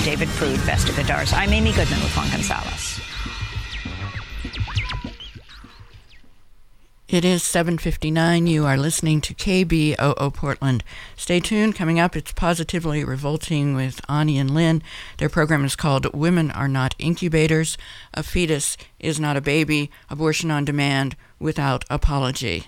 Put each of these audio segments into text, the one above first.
David Prude, Vesta Guitars. I'm Amy Goodman with Juan Gonzalez. It is 7:59. You are listening to KBOO Portland. Stay tuned. Coming up, it's Positively Revolting with Ani and Lynn. Their program is called Women Are Not Incubators. A fetus is not a baby. Abortion on demand without apology.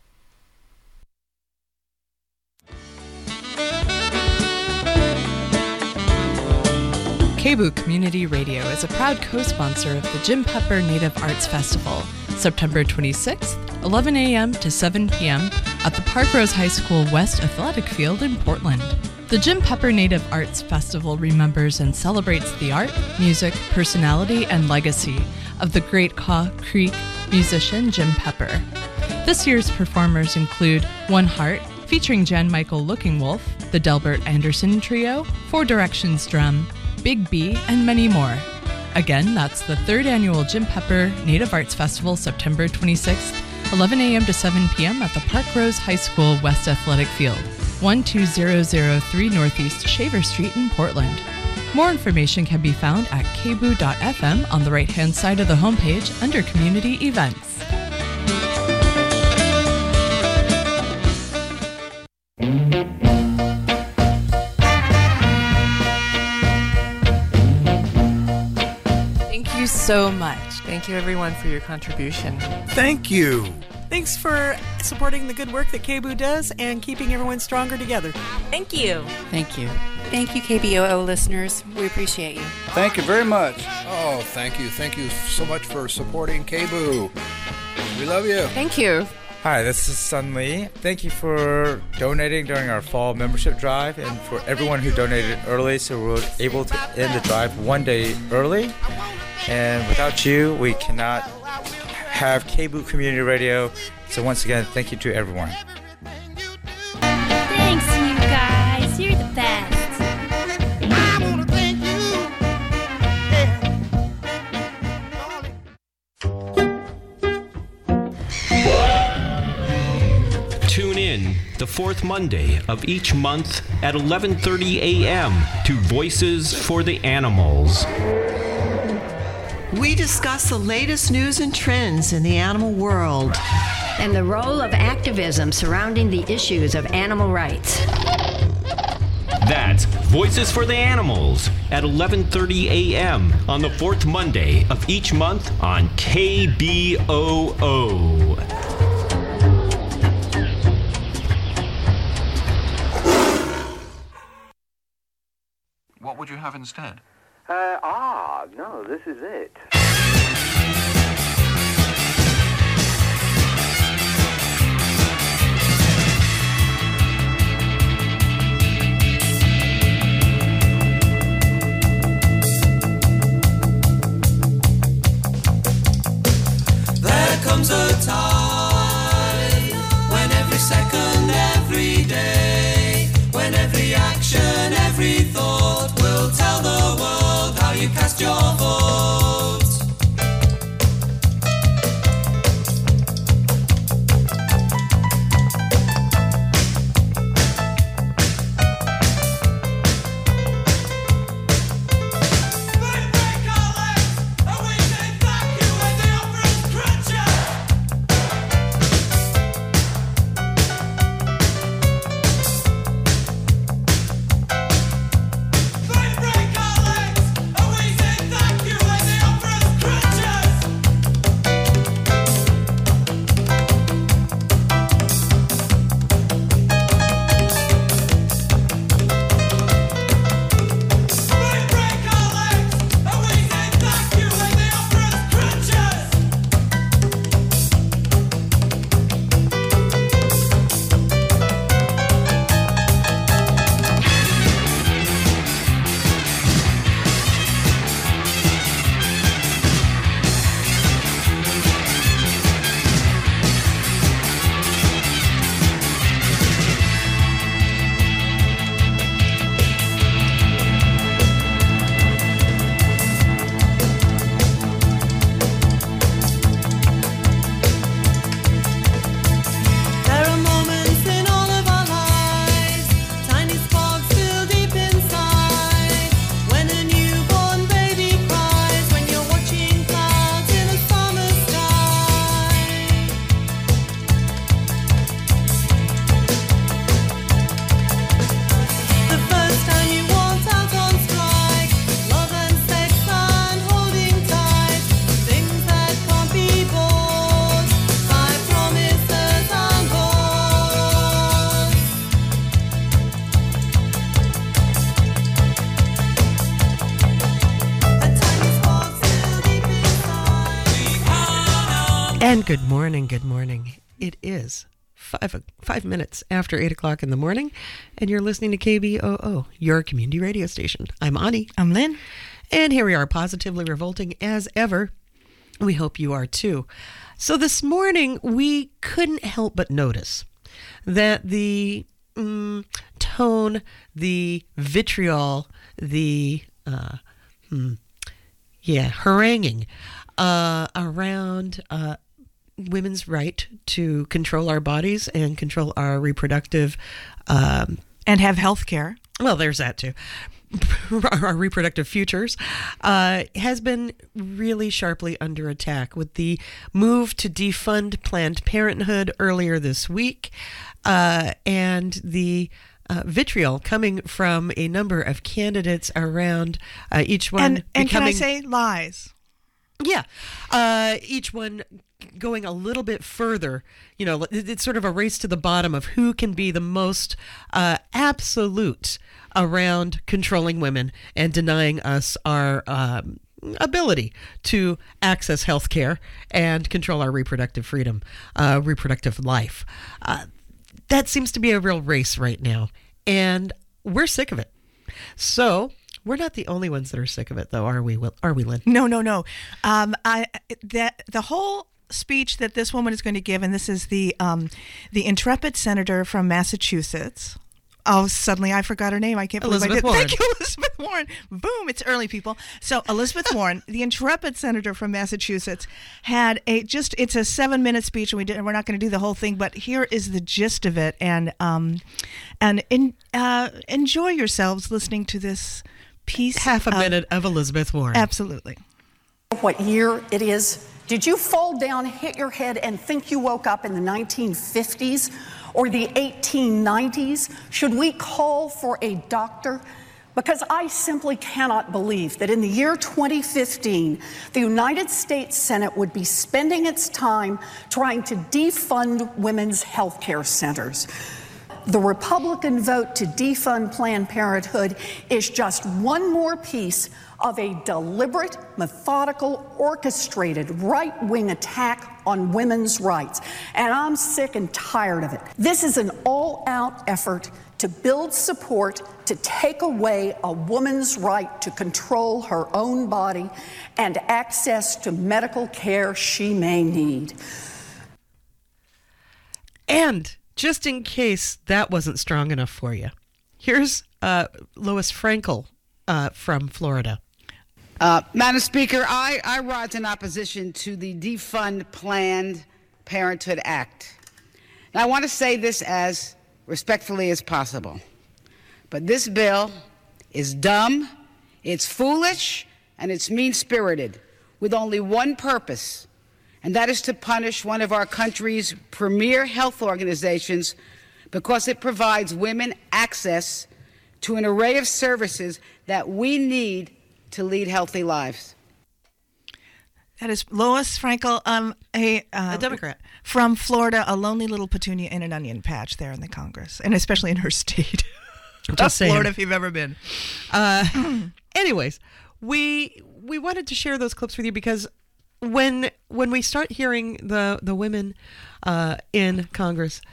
KBOO Community Radio is a proud co-sponsor of the Jim Pepper Native Arts Festival, September 26th, 11 a.m. to 7 p.m. at the Park Rose High School West Athletic Field in Portland. The Jim Pepper Native Arts Festival remembers and celebrates the art, music, personality, and legacy of the great Caw Creek musician Jim Pepper. This year's performers include One Heart, featuring Jan Michael Looking Wolf, the Delbert Anderson Trio, Four Directions Drum, Big B, and many more. Again, that's the 3rd annual Jim Pepper Native Arts Festival, September 26th, 11 a.m. to 7 p.m. at the Park Rose High School West Athletic Field, 12003 Northeast Shaver Street in Portland. More information can be found at kboo.fm on the right-hand side of the homepage under Community Events. Thank you so much. Thank you, everyone, for your contribution. Thank you. Thanks for supporting the good work that KBOO does and keeping everyone stronger together. Thank you. Thank you. Thank you, KBOO listeners. We appreciate you. Thank you very much. Oh, thank you. Thank you so much for supporting KBOO. We love you. Thank you. Hi, this is Sun Lee. Thank you for donating during our fall membership drive and for everyone who donated early so we were able to end the drive one day early. And without you, we cannot have KBOO Community Radio. So once again, thank you to everyone. Thanks, you guys. You're the best. I want to thank you. Tune in the fourth Monday of each month at 11:30 a.m. to Voices for the Animals. We discuss the latest news and trends in the animal world and the role of activism surrounding the issues of animal rights. That's Voices for the Animals at 11:30 a.m. on the fourth Monday of each month on KBOO. What would you have instead? No, this is it. There comes a time when every second, every day, when every action, every thought will tell the world how you cast your vote. Thank you. And good morning, good morning. It is 5 minutes after 8 o'clock in the morning, and you're listening to KBOO, your community radio station. I'm Ani. I'm Lynn. And here we are, positively revolting as ever. We hope you are too. So this morning, we couldn't help but notice that the tone, the vitriol, the haranguing around women's right to control our bodies and control our reproductive and have health care. Well, there's that too. Our reproductive futures has been really sharply under attack with the move to defund Planned Parenthood earlier this week, and the vitriol coming from a number of candidates around each one and can I say lies? Yeah, each one going a little bit further. You know, it's sort of a race to the bottom of who can be the most absolute around controlling women and denying us our ability to access health care and control our reproductive freedom, reproductive life. That seems to be a real race right now, and we're sick of it. So we're not the only ones that are sick of it, though, are we? Are we, Lynn? No. The whole speech that this woman is going to give, and this is the intrepid senator from Massachusetts. Oh, suddenly I forgot her name. I can't believe Elizabeth I did. Warren. Thank you, Elizabeth Warren. Boom, it's early, people. So Elizabeth Warren, the intrepid senator from Massachusetts, had it's a 7-minute speech, and we're not going to do the whole thing, but here is the gist of it, and enjoy yourselves listening to this piece. Half a minute of Elizabeth Warren. Absolutely. What year it is? Did you fall down, hit your head, and think you woke up in the 1950s or the 1890s? Should we call for a doctor? Because I simply cannot believe that in the year 2015, the United States Senate would be spending its time trying to defund women's health care centers. The Republican vote to defund Planned Parenthood is just one more piece of a deliberate, methodical, orchestrated right-wing attack on women's rights. And I'm sick and tired of it. This is an all-out effort to build support to take away a woman's right to control her own body and access to medical care she may need. And just in case that wasn't strong enough for you, here's Lois Frankel from Florida. Madam Speaker, I rise in opposition to the Defund Planned Parenthood Act. Now, I want to say this as respectfully as possible, but this bill is dumb, it's foolish, and it's mean-spirited, with only one purpose, and that is to punish one of our country's premier health organizations because it provides women access to an array of services that we need to lead healthy lives. That is Lois Frankel, a Democrat from Florida, a lonely little petunia in an onion patch there in the Congress, and especially in her state. Just saying. Florida, if you've ever been. Anyways, we wanted to share those clips with you because when we start hearing the women in Congress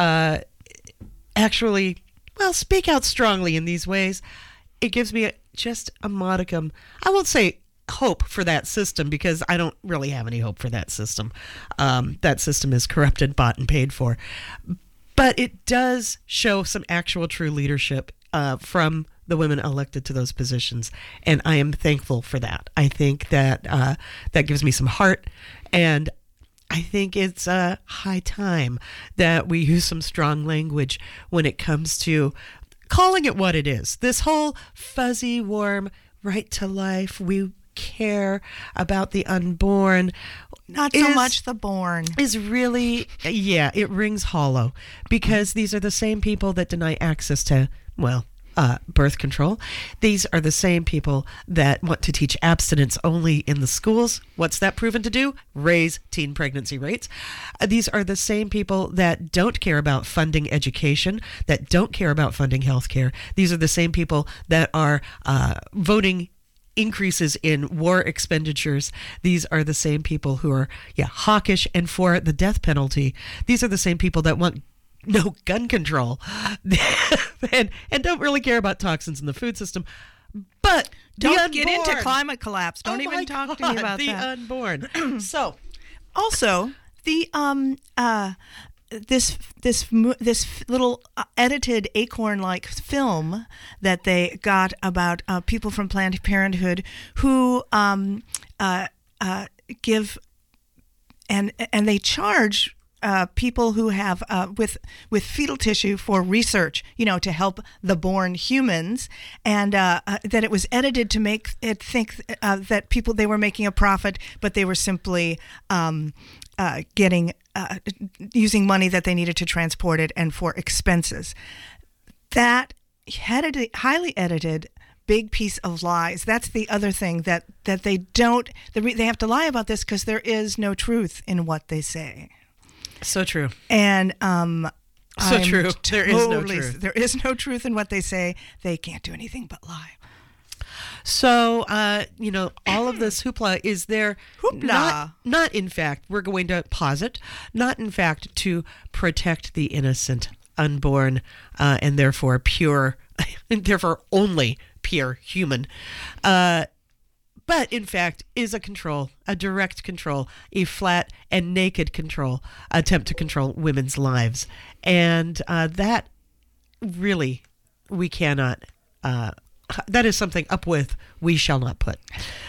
actually, speak out strongly in these ways, it gives me just a modicum, I won't say hope for that system, because I don't really have any hope for that system. That system is corrupted, bought, and paid for. But it does show some actual true leadership from the women elected to those positions, and I am thankful for that. I think that that gives me some heart, and I think it's high time that we use some strong language when it comes to calling it what it is. This whole fuzzy, warm, right to life, we care about the unborn. Not so much the born. Is really, it rings hollow, because these are the same people that deny access to, birth control. These are the same people that want to teach abstinence only in the schools. What's that proven to do? Raise teen pregnancy rates. These are the same people that don't care about funding education, that don't care about funding health care. These are the same people that are voting increases in war expenditures. These are the same people who are hawkish and for the death penalty. These are the same people that want no gun control and don't really care about toxins in the food system. But don't get into climate collapse. Don't even talk to me about the that. unborn. So, also the this little edited Acorn-like film that they got about people from Planned Parenthood who give and they charge people who have with fetal tissue for research, to help the born humans, and that it was edited to make it think that they were making a profit, but they were simply getting using money that they needed to transport it and for expenses. That highly edited big piece of lies. That's the other thing that they don't. They have to lie about this because there is no truth in what they say. So true. And so true. There is no truth. There is no truth in what they say. They can't do anything but lie. So, all of this hoopla is there. Hoopla. Not in fact, we're going to posit, not in fact to protect the innocent unborn and therefore pure, and therefore only pure human. But in fact is a control, a direct control, a flat and naked control, attempt to control women's lives. And that really, we cannot, that is something up with we shall not put.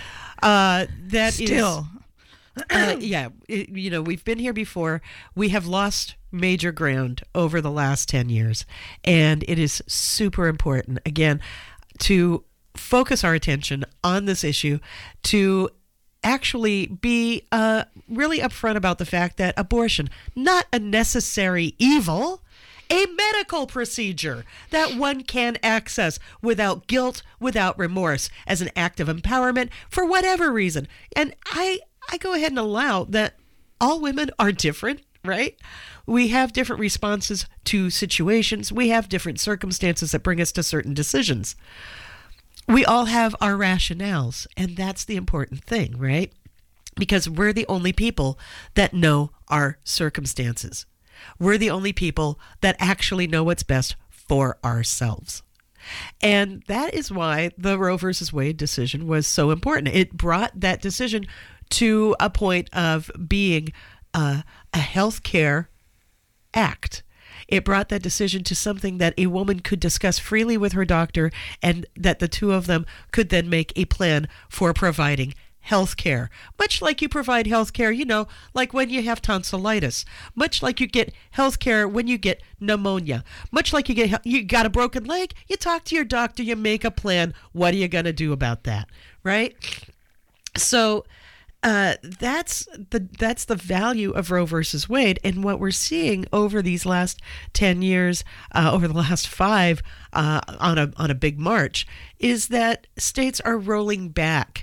We've been here before. We have lost major ground over the last 10 years. And it is super important, again, to focus our attention on this issue, to actually be really upfront about the fact that abortion, not a necessary evil, a medical procedure that one can access without guilt, without remorse, as an act of empowerment for whatever reason. And I go ahead and allow that all women are different, right? We have different responses to situations. We have different circumstances that bring us to certain decisions. We all have our rationales, and that's the important thing, right? Because we're the only people that know our circumstances. We're the only people that actually know what's best for ourselves. And that is why the Roe versus Wade decision was so important. It brought that decision to a point of being a health care act. It brought that decision to something that a woman could discuss freely with her doctor, and that the two of them could then make a plan for providing health care. Much like you provide health care, like when you have tonsillitis. Much like you get health care when you get pneumonia. Much like you got a broken leg, you talk to your doctor, you make a plan. What are you going to do about that, right? So that's the value of Roe versus Wade, and what we're seeing over these last 10 years, over the last 5, on a big march, is that states are rolling back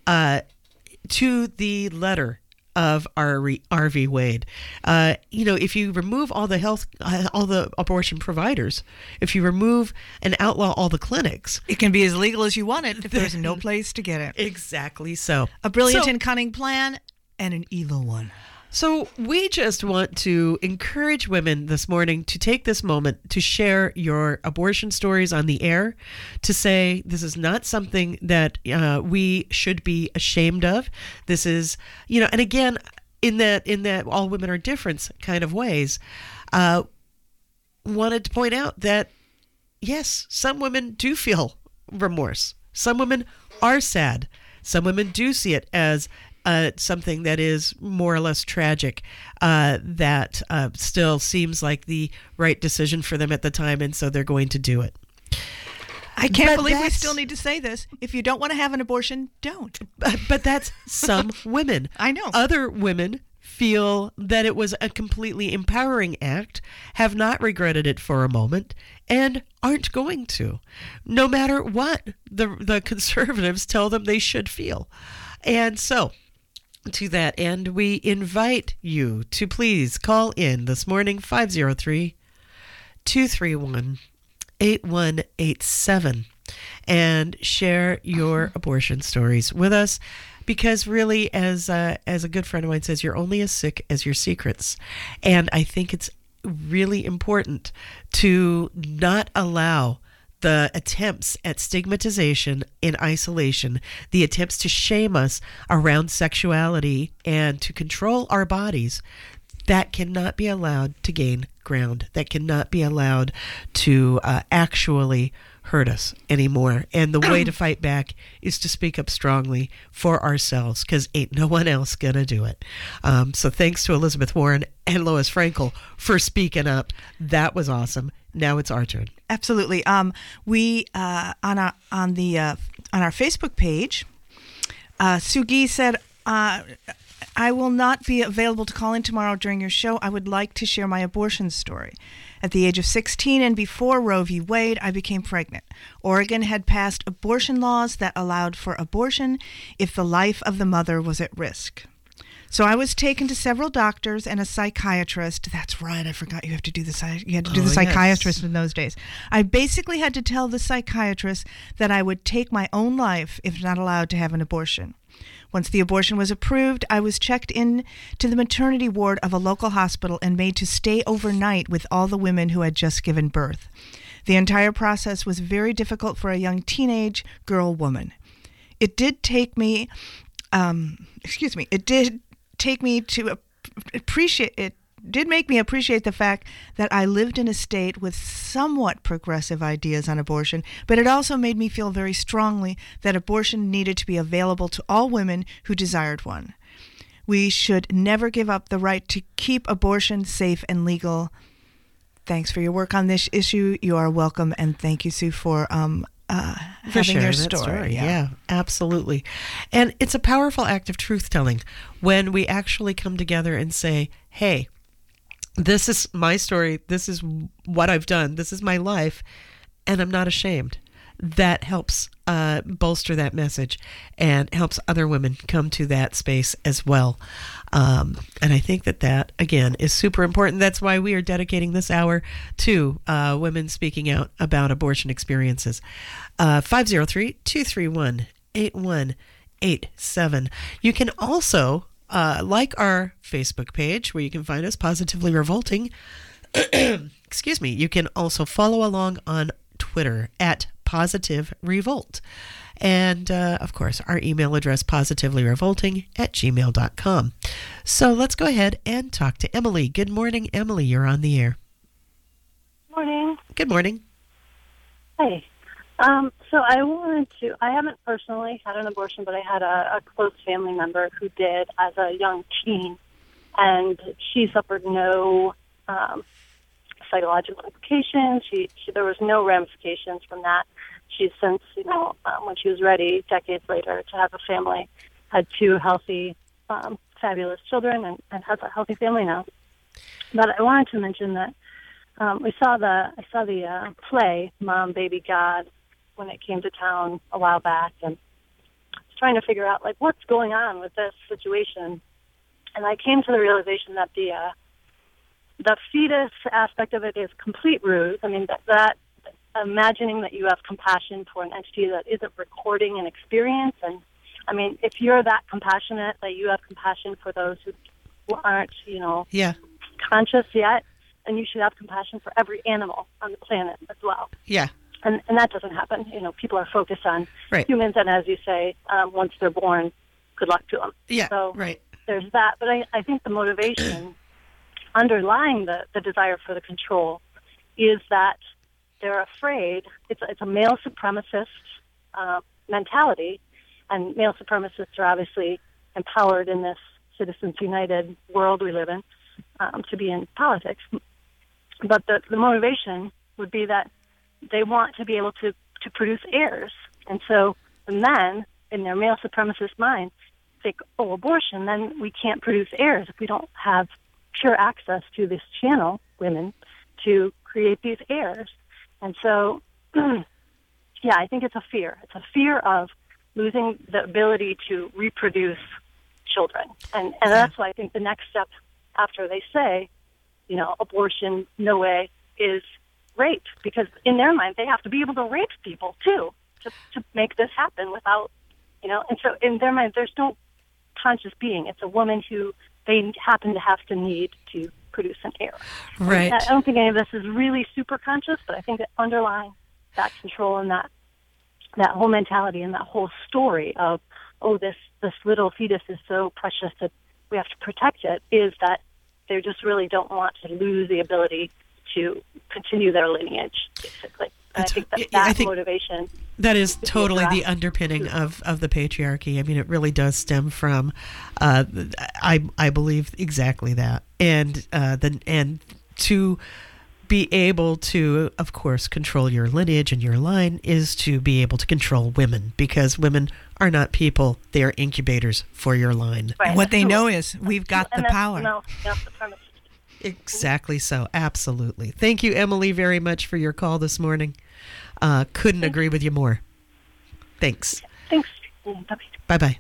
to the letter of R v. Wade. If you remove all the abortion providers, if you remove and outlaw all the clinics, it can be as legal as you want it if there's no place to get it. Exactly so. A brilliant and cunning plan and an evil one. So we just want to encourage women this morning to take this moment to share your abortion stories on the air, to say this is not something that we should be ashamed of. This is, and again, in that all women are different kind of ways, wanted to point out that, yes, some women do feel remorse. Some women are sad. Some women do see it as something that is more or less tragic, that still seems like the right decision for them at the time, and so they're going to do it. I can't believe we still need to say this. If you don't want to have an abortion, don't. But that's some women. I know. Other women feel that it was a completely empowering act, have not regretted it for a moment, and aren't going to, no matter what the conservatives tell them they should feel. And so, to that end, we invite you to please call in this morning, 503-231-8187. and share your abortion stories with us. Because really, as a good friend of mine says, you're only as sick as your secrets. And I think it's really important to not allow the attempts at stigmatization and isolation, the attempts to shame us around sexuality and to control our bodies, that cannot be allowed to gain ground. That cannot be allowed to actually hurt us anymore. And the way to fight back is to speak up strongly for ourselves, because ain't no one else gonna do it. So thanks to Elizabeth Warren and Lois Frankel for speaking up. That was awesome. Now it's our turn. Absolutely. We on our Facebook page, Sugi said, I will not be available to call in tomorrow during your show. I would like to share my abortion story. At the age of 16 and before Roe v. Wade, I became pregnant. Oregon had passed abortion laws that allowed for abortion if the life of the mother was at risk. So I was taken to several doctors and a psychiatrist. That's right, I forgot you had to do the psychiatrist in those days. I basically had to tell the psychiatrist that I would take my own life if not allowed to have an abortion. Once the abortion was approved, I was checked in to the maternity ward of a local hospital and made to stay overnight with all the women who had just given birth. The entire process was very difficult for a young teenage girl woman. It did take me, did make me appreciate the fact that I lived in a state with somewhat progressive ideas on abortion, but it also made me feel very strongly that abortion needed to be available to all women who desired one. We should never give up the right to keep abortion safe and legal. Thanks for your work on this issue. You are welcome, and thank you, Sue, for having your story. Yeah, absolutely. And it's a powerful act of truth-telling when we actually come together and say, hey, this is my story, this is what I've done, this is my life, and I'm not ashamed. That helps bolster that message and helps other women come to that space as well. And I think that, again, is super important. That's why we are dedicating this hour to women speaking out about abortion experiences. 503-231-8187. You can also like our Facebook page, where you can find us, Positively Revolting. Excuse me. You can also follow along on Twitter at Positive Revolt. And, of course, our email address, positivelyrevolting@gmail.com. So let's go ahead and talk to Emily. Good morning, Emily. You're on the air. Morning. Good morning. Hey. So I haven't personally had an abortion, but I had a close family member who did as a young teen, and she suffered no psychological implications. There was no ramifications from that. She's since, when she was ready, decades later, to have a family, had two healthy, fabulous children, and has a healthy family now. But I wanted to mention that I saw the play Mom, Baby, God when it came to town a while back, and I was trying to figure out what's going on with this situation. And I came to the realization that the fetus aspect of it is complete ruse. I mean, that imagining that you have compassion for an entity that isn't recording an experience. And I mean, if you're that compassionate, that you have compassion for those who aren't, conscious yet, then you should have compassion for every animal on the planet as well. Yeah. And that doesn't happen. People are focused on humans, and as you say, once they're born, good luck to them. Yeah, so right. There's that. But I think the motivation underlying the desire for the control is that they're afraid. It's a male supremacist mentality, and male supremacists are obviously empowered in this Citizens United world we live in to be in politics. But the motivation would be that they want to be able to produce heirs. And so the men, in their male supremacist mind, think, abortion, then we can't produce heirs if we don't have pure access to this channel, women, to create these heirs. And so, I think it's a fear. It's a fear of losing the ability to reproduce children. And that's why I think the next step after they say, abortion, no way, is rape. Because in their mind, they have to be able to rape people, too. to make this happen without, and so in their mind, there's no conscious being. It's a woman who they happen to have to need to produce an heir. Right. I don't think any of this is really super conscious, but I think that underlying that control and that whole mentality and that whole story of, this little fetus is so precious that we have to protect it, is that they just really don't want to lose the ability to continue their lineage, basically. And I think motivation. That is totally the underpinning of the patriarchy. I mean, it really does stem from, I believe exactly that, and to be able to, of course, control your lineage and your line is to be able to control women, because women are not people; they are incubators for your line. Right. And what they know is we've got the power. The premise. Exactly so. Absolutely. Thank you, Emily, very much for your call this morning. Couldn't agree with you more. Thanks. Thanks. Bye-bye.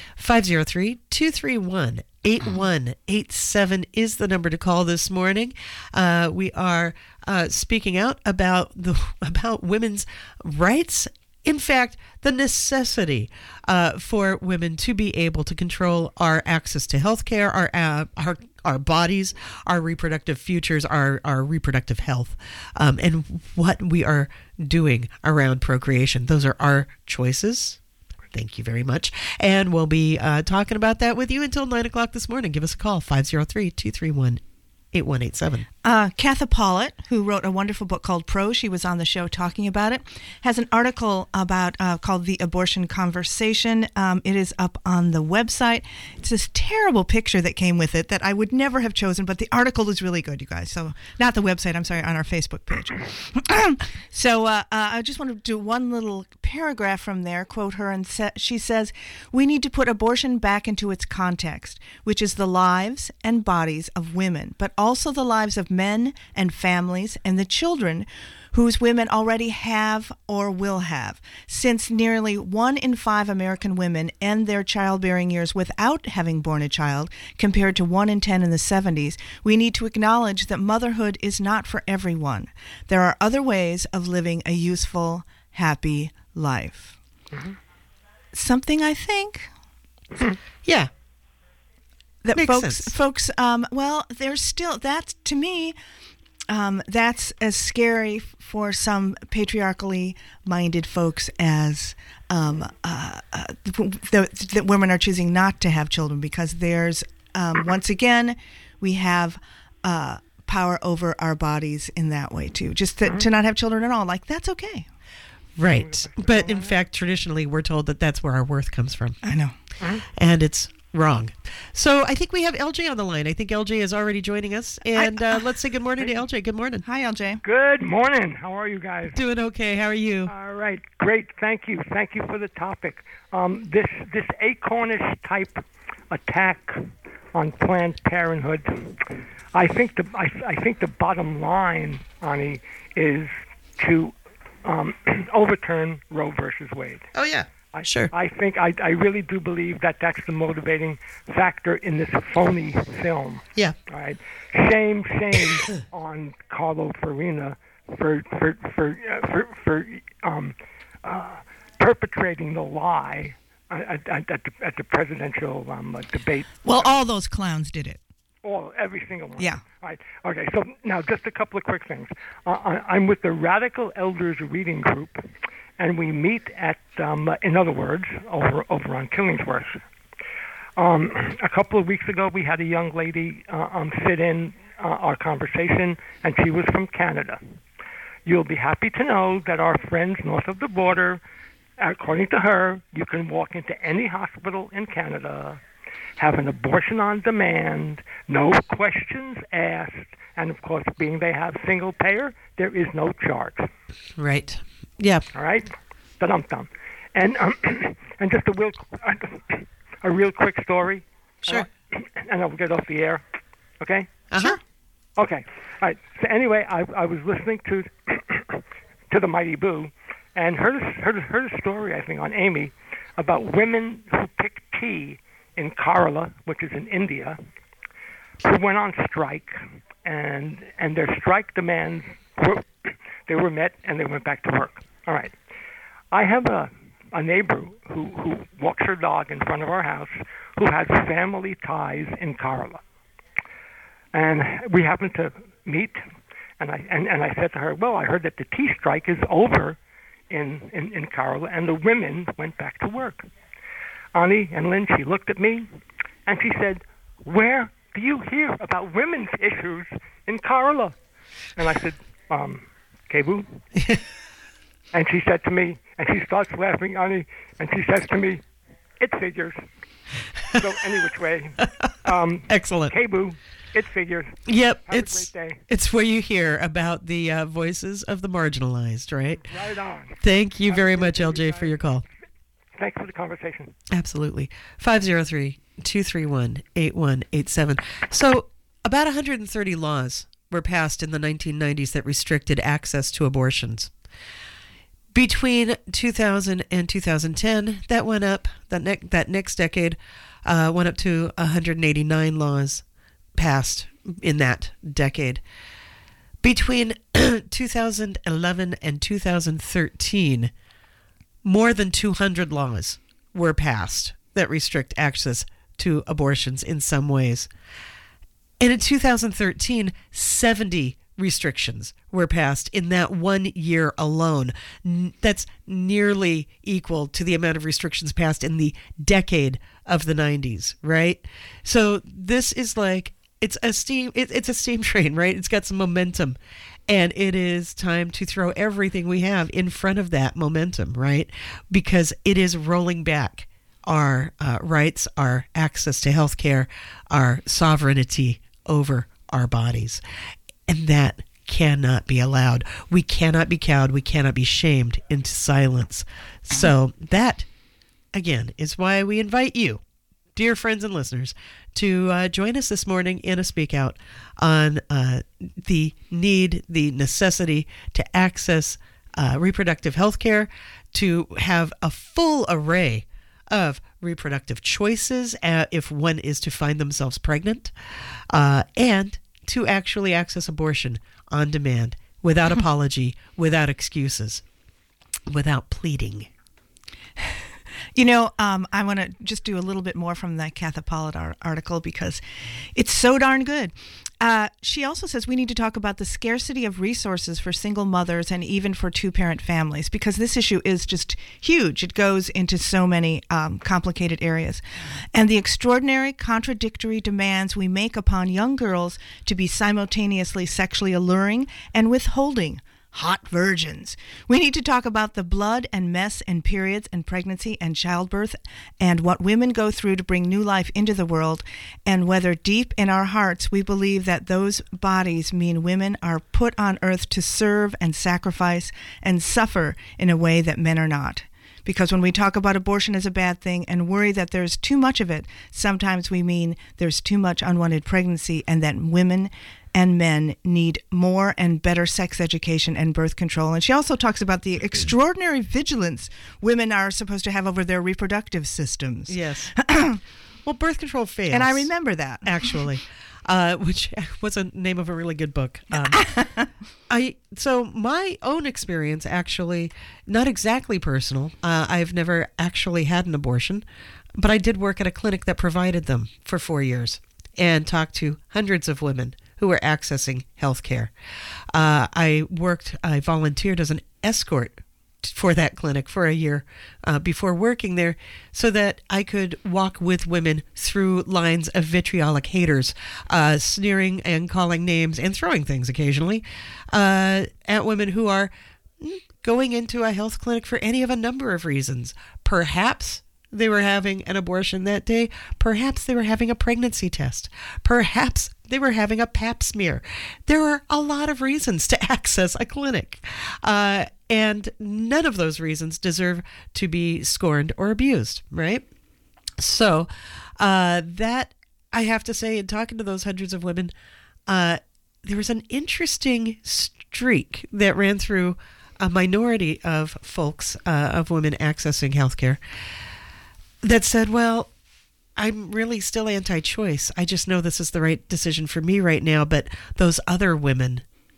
503-231-8187 is the number to call this morning. We are speaking out about women's rights. In fact, the necessity for women to be able to control our access to health care, our bodies, our reproductive futures, our reproductive health, and what we are doing around procreation. Those are our choices. Thank you very much. And we'll be talking about that with you until 9 o'clock this morning. Give us a call, 503-231-8187. Katha Pollitt, who wrote a wonderful book called Pro, she was on the show talking about it, has an article about called The Abortion Conversation. It is up on the website. It's this terrible picture that came with it that I would never have chosen, but the article is really good, you guys. So, not the website, I'm sorry, on our Facebook page. So, I just want to do one little paragraph from there, quote her, and she says, "We need to put abortion back into its context, which is the lives and bodies of women, but also the lives of men and families and the children whose women already have or will have. Since nearly 1 in 5 American women end their childbearing years without having born a child, compared to 1 in 10 in the 70s, we need to acknowledge that motherhood is not for everyone. There are other ways of living a useful, happy life." Mm-hmm. Something I think. Yeah. That Makes folks, there's still, that's, to me, that's as scary for some patriarchally minded folks as that women are choosing not to have children, because there's, once again, we have power over our bodies in that way too. Just to not have children at all, like, that's okay. Right. But in fact, traditionally, we're told that that's where our worth comes from. I know. And it's wrong. So I think we have LJ on the line. I think LJ is already joining us. And let's say good morning to LJ. Good morning. Hi, LJ. Good morning. How are you guys? Doing okay. How are you? All right. Great. Thank you. Thank you for the topic. This acornish type attack on Planned Parenthood, I think the bottom line, Ani, is to overturn Roe versus Wade. Oh, yeah. Sure. I think I really do believe that that's the motivating factor in this phony film. Yeah. All right. Shame on Carlo Farina for perpetrating the lie at the presidential debate. Well, all those clowns did it. Every single one. Yeah. Right. Okay. So now, just a couple of quick things. I'm with the Radical Elders Reading Group, and we meet at, in other words, over on Killingsworth. A couple of weeks ago, we had a young lady sit in our conversation, and she was from Canada. You'll be happy to know that our friends north of the border, according to her, you can walk into any hospital in Canada, have an abortion on demand, no questions asked, and of course, being they have single payer, there is no charge. Right. Yeah. All right. Dum-dum. And just a real quick story. Sure. And I'll get off the air. Okay. Sure. Okay. All right. So anyway, I was listening to the Mighty Boo, and heard a story, I think, on Amy about women who pick tea in Kerala, which is in India, who went on strike, and their strike demands were met, and they went back to work. All right. I have a neighbor who walks her dog in front of our house who has family ties in Kerala. And we happened to meet, and I said to her, well, I heard that the tea strike is over in Kerala, and the women went back to work. Ani and Lynn, she looked at me, and she said, where do you hear about women's issues in Kerala? And I said, Kebu. And she said to me, and she starts laughing, Ani, and she says to me, it figures. So any which way. Excellent. Kebu, it figures. Yep, Have a great day. it's where you hear about the voices of the marginalized, right? Right on. Thank you very much, LJ, for your call. Thanks for the conversation. Absolutely. 503-231-8187. So about 130 laws were passed in the 1990s that restricted access to abortions. Between 2000 and 2010, that went up. That next decade went up to 189 laws passed in that decade. Between 2011 and 2013, more than 200 laws were passed that restrict access to abortions in some ways. And in 2013, 70 restrictions were passed in that 1 year alone. That's nearly equal to the amount of restrictions passed in the decade of the 90s, right? So this is like, it's a steam train, right? It's got some momentum. And it is time to throw everything we have in front of that momentum, right? Because it is rolling back our rights, our access to health care, our sovereignty over our bodies. And that cannot be allowed. We cannot be cowed. We cannot be shamed into silence. So that, again, is why we invite you, dear friends and listeners, to join us this morning in a Speak Out on the need, the necessity to access reproductive health care, to have a full array of reproductive choices if one is to find themselves pregnant, and to actually access abortion on demand, without apology, without excuses, without pleading. You know, I want to just do a little bit more from that Katha Pollitt article because it's so darn good. She also says we need to talk about the scarcity of resources for single mothers and even for two-parent families, because this issue is just huge. It goes into so many complicated areas. And the extraordinary contradictory demands we make upon young girls to be simultaneously sexually alluring and withholding hot virgins. We need to talk about the blood and mess and periods and pregnancy and childbirth and what women go through to bring new life into the world, and whether deep in our hearts we believe that those bodies mean women are put on earth to serve and sacrifice and suffer in a way that men are not. Because when we talk about abortion as a bad thing and worry that there's too much of it, sometimes we mean there's too much unwanted pregnancy and that women and men need more and better sex education and birth control. And she also talks about the extraordinary vigilance women are supposed to have over their reproductive systems. Yes. Well, birth control fails. And I remember that. Actually. Which was the name of a really good book. So my own experience, actually, not exactly personal. I've never actually had an abortion, but I did work at a clinic that provided them for 4 years and talked to hundreds of women who were accessing health care. I volunteered as an escort for that clinic for a year before working there, so that I could walk with women through lines of vitriolic haters, sneering and calling names and throwing things occasionally at women who are going into a health clinic for any of a number of reasons. Perhaps they were having an abortion that day. Perhaps they were having a pregnancy test. Perhaps they were having a pap smear. There are a lot of reasons to access a clinic. And none of those reasons deserve to be scorned or abused, right? So that, I have to say, in talking to those hundreds of women, there was an interesting streak that ran through a minority of folks, of women accessing healthcare, that said, well, I'm really still anti-choice. I just know this is the right decision for me right now, but those other women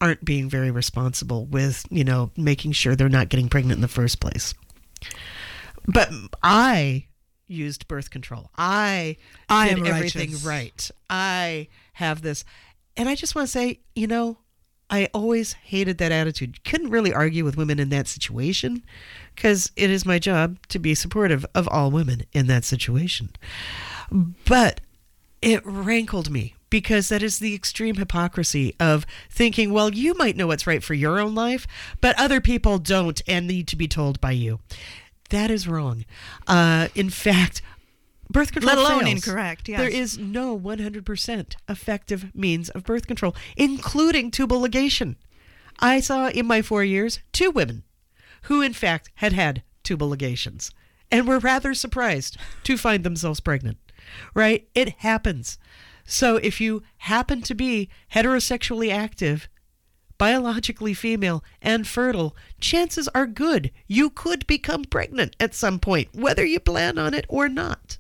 aren't being very responsible with, making sure they're not getting pregnant in the first place. But I used birth control. I did am everything righteous. right. I have this. And I just want to say, I always hated that attitude. Couldn't really argue with women in that situation because it is my job to be supportive of all women in that situation. But it rankled me because that is the extreme hypocrisy of thinking, well, you might know what's right for your own life, but other people don't and need to be told by you. That is wrong. In fact, birth control Let alone fails. incorrect, yes. There is no 100% effective means of birth control, including tubal ligation. I saw in my 4 years 2 women who, in fact, had tubal ligations and were rather surprised to find themselves pregnant, right? It happens. So if you happen to be heterosexually active, biologically female, and fertile, chances are good you could become pregnant at some point, whether you plan on it or not.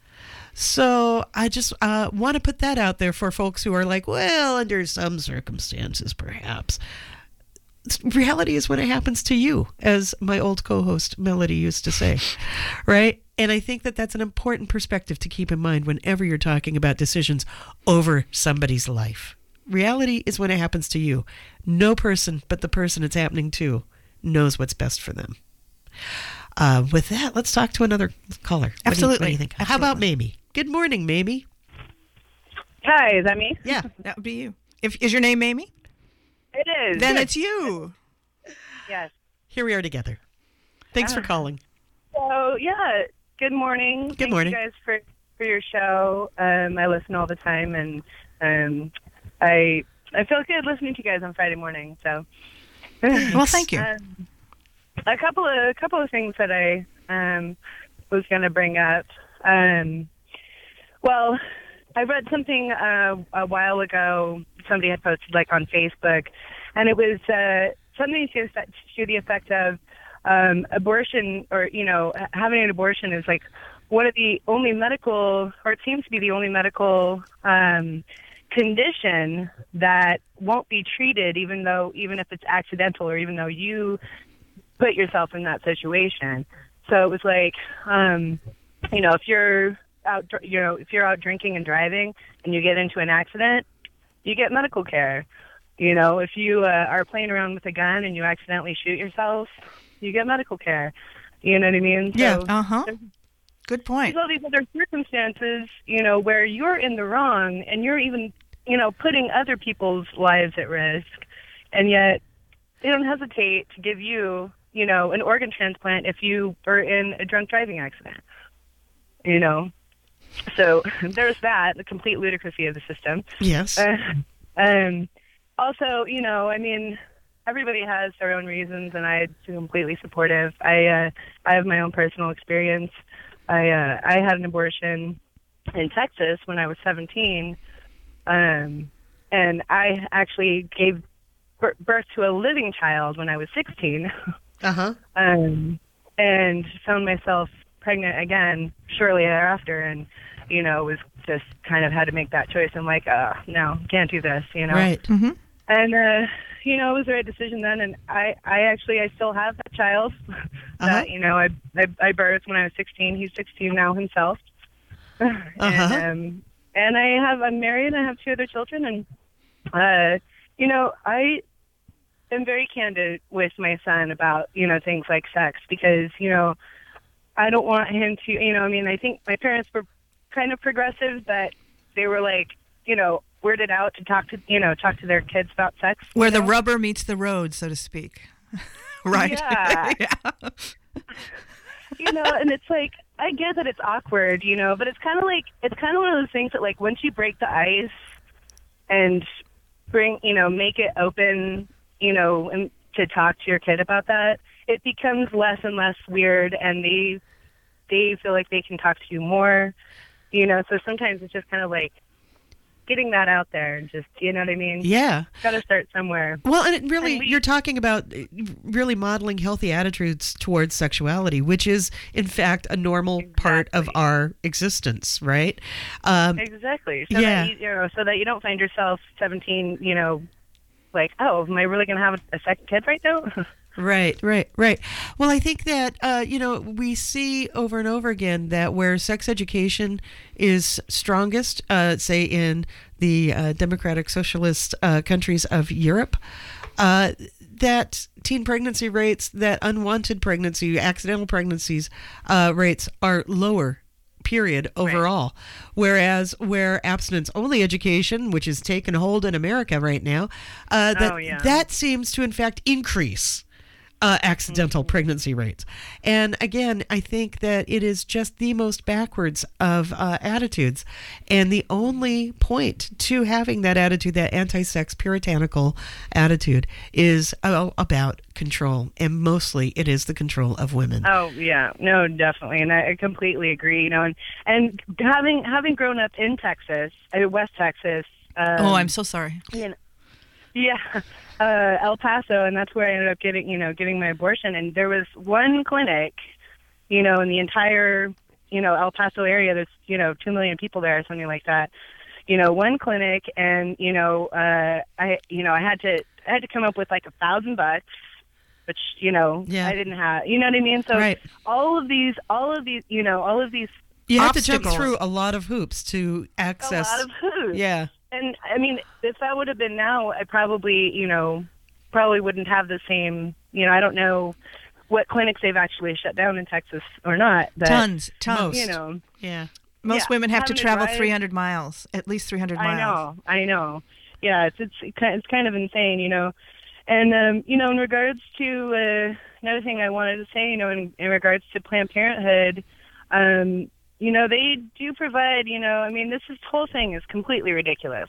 So I just want to put that out there for folks who are like, well, under some circumstances, perhaps. Reality is when it happens to you, as my old co-host Melody used to say, right? And I think that that's an important perspective to keep in mind whenever you're talking about decisions over somebody's life. Reality is when it happens to you. No person but the person it's happening to knows what's best for them. With that, let's talk to another caller. Absolutely. What do you think? How about Mamie? Good morning, Mamie. Hi, is that me? Yeah. That would be you. Is your name Mamie? It is. Then it's you. Yes. Here we are together. Thanks for calling. So, yeah, good morning. Good morning. Thank you guys for your show. I listen all the time, and I feel good listening to you guys on Friday morning. So, well, thank you. A couple of things that I was going to bring up. Well, I read something a while ago. Somebody had posted on Facebook, and it was something to the effect of abortion, or having an abortion is one of the only medical, or it seems to be the only medical condition that won't be treated, even if it's accidental, or even though you put yourself in that situation. So it was if you're out drinking and driving and you get into an accident, you get medical care. If you are playing around with a gun and you accidentally shoot yourself, you get medical care. You know what I mean? Yeah. Good point. There's all these other circumstances, where you're in the wrong and you're even, putting other people's lives at risk, and yet they don't hesitate to give you, an organ transplant if you are in a drunk driving accident. So there's that, the complete ludicrousy of the system. Yes. Also, everybody has their own reasons, and I'm completely supportive. I have my own personal experience. I had an abortion in Texas when I was 17, and I actually gave birth to a living child when I was 16. And found myself pregnant again shortly thereafter, and was just kind of had to make that choice. I'm like, no, can't do this, Right. Mm-hmm. And it was the right decision then. And I still have that child that I birthed when I was 16. He's 16 now himself. And I'm married. I have 2 other children, and I am very candid with my son about things like sex, because I don't want him to, I think my parents were kind of progressive, but they were weirded out to talk to their kids about sex. Where the rubber meets the road, so to speak. Right? Yeah. And it's I get that it's awkward, but it's kind of one of those things that once you break the ice and make it open, and to talk to your kid about that, it becomes less and less weird, and they feel like they can talk to you more, so sometimes it's just kind of getting that out there, and just, you know what I mean? Yeah. Got to start somewhere. Well, and you're talking about really modeling healthy attitudes towards sexuality, which is, in fact, a normal part of our existence, right? Exactly. So that so that you don't find yourself 17, like, oh, am I really going to have a second kid right now? Right. Well, I think that, we see over and over again that where sex education is strongest, say in the democratic socialist countries of Europe, that teen pregnancy rates, that unwanted pregnancy, accidental pregnancies rates are lower, period, overall. Whereas where abstinence-only education, which is taken hold in America right now, that seems to, in fact, increase accidental pregnancy rates. And again, I think that it is just the most backwards of attitudes. And the only point to having that attitude, that anti-sex puritanical attitude, is about control. And mostly it is the control of women. Oh, yeah. No, definitely. And I completely agree. And having grown up in Texas, West Texas. I'm so sorry. El Paso, and that's where I ended up getting my abortion. And there was one clinic, in the entire, El Paso area. There's 2 million people there, or something like that. One clinic, and I had to come up with like $1,000, which I didn't have. You know what I mean? So right. all of these, you have to jump through a lot of hoops to access. A lot of hoops. Yeah. And I mean, if that would have been now, I probably wouldn't have the same, I don't know what clinics they've actually shut down in Texas or not. But, tons. Yeah. Most women have to travel 300 miles, at least 300 miles. I know. Yeah, it's kind of insane, And, in regards to another thing I wanted to say, in regards to Planned Parenthood, they do provide, this whole thing is completely ridiculous.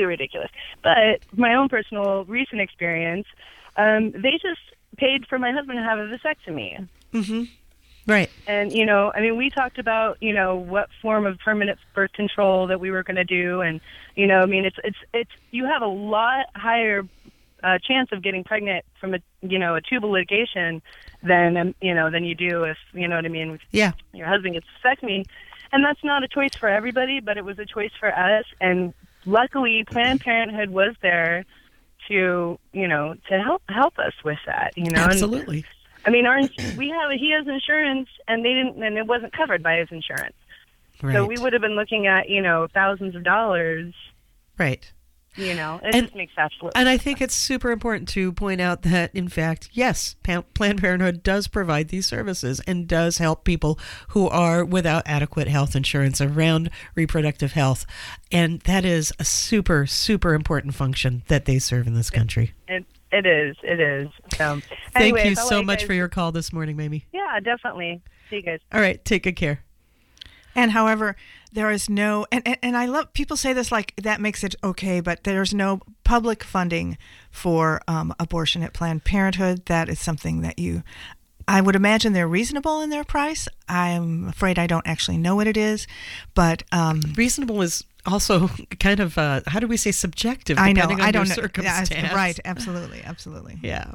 But my own personal recent experience, they just paid for my husband to have a vasectomy. Mm-hmm. Right. And, we talked about, what form of permanent birth control that we were going to do. And, it's you have a lot higher chance of getting pregnant from a tubal ligation than you do if, with your husband gets a vasectomy. And that's not a choice for everybody, but it was a choice for us. And luckily, Planned Parenthood was there to help us with that, Absolutely. And, he has insurance, and it wasn't covered by his insurance. Right. So we would have been looking at, thousands of dollars. Right. It just makes absolute sense. And I think it's super important to point out that, in fact, yes, Planned Parenthood does provide these services and does help people who are without adequate health insurance around reproductive health. And that is a super, super important function that they serve in this country. It is. So, thank you so much for your call this morning, Mamie. Yeah, definitely. See you guys. All right, take good care. And however, there is no, and I love, people say this like that makes it okay, but there's no public funding for abortion at Planned Parenthood. That is something that I would imagine they're reasonable in their price. I'm afraid I don't actually know what it is, but reasonable is also kind of, how do we say, subjective, I know, depending on I don't your know. circumstance. Right, absolutely. Yeah.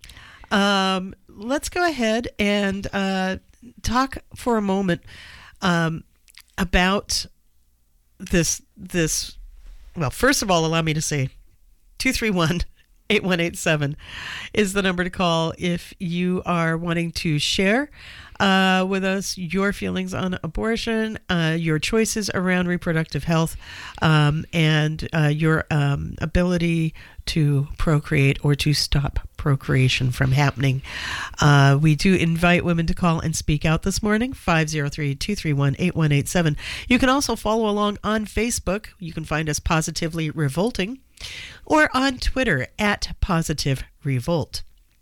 Let's go ahead and talk for a moment about this. Well, first of all, allow me to say 231-8187 is the number to call if you are wanting to share with us your feelings on abortion, your choices around reproductive health, and your ability to procreate or to stop procreation from happening. We do invite women to call and speak out this morning, 503-231-8187. You can also follow along on Facebook. You can find us Positively Revolting, or on Twitter at Positive Revolt.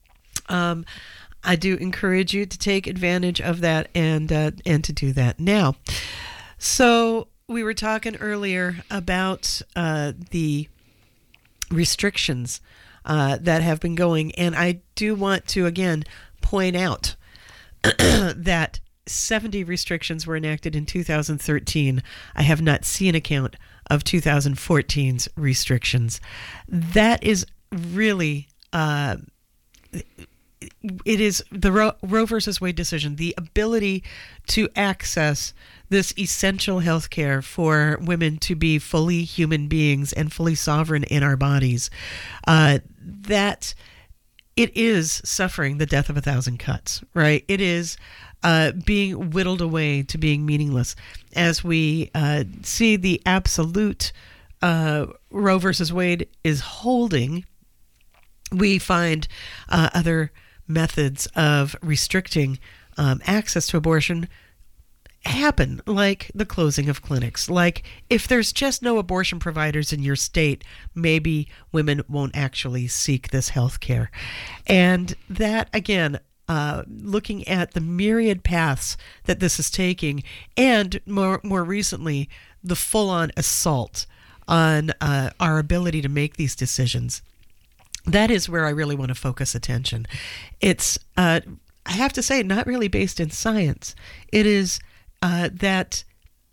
I do encourage you to take advantage of that and to do that now. So we were talking earlier about the restrictions that have been going, and I do want to again point out that 70 restrictions were enacted in 2013. I have not seen a count of 2014's restrictions. That is really it is the Roe versus Wade decision, the ability to access this essential health care for women to be fully human beings and fully sovereign in our bodies. that it is suffering the death of 1,000 cuts, right? It is being whittled away to being meaningless as we see the absolute Roe versus Wade is holding. We find other methods of restricting access to abortion happen, like the closing of clinics. Like, if there's just no abortion providers in your state, maybe women won't actually seek this health care. And that, again, looking at the myriad paths that this is taking, and more recently, the full-on assault on our ability to make these decisions, that is where I really want to focus attention. It's, I have to say, not really based in science. It is that